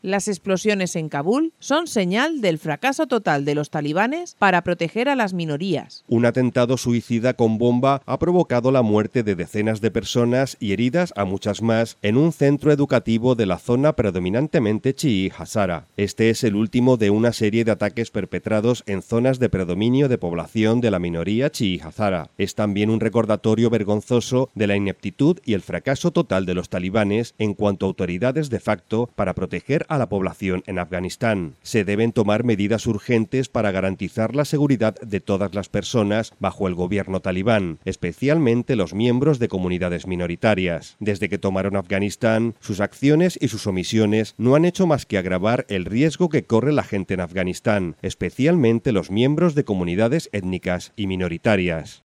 Las explosiones en Kabul son señal del fracaso total de los talibanes para proteger a las minorías. Un atentado suicida con bomba ha provocado la muerte de decenas de personas y heridas a muchas más en un centro educativo de la zona predominantemente chií Hazara. Este es el último de una serie de ataques perpetrados en zonas de predominio de población de la minoría chií Hazara. Es también un recordatorio vergonzoso de la ineptitud y el fracaso total de los talibanes en cuanto a autoridades de facto para proteger a la población en Afganistán. Se deben tomar medidas urgentes para garantizar la seguridad de todas las personas bajo el gobierno talibán, especialmente los miembros de comunidades minoritarias. Desde que tomaron Afganistán, sus acciones y sus omisiones no han hecho más que agravar el riesgo que corre la gente en Afganistán, especialmente los miembros de comunidades étnicas y minoritarias.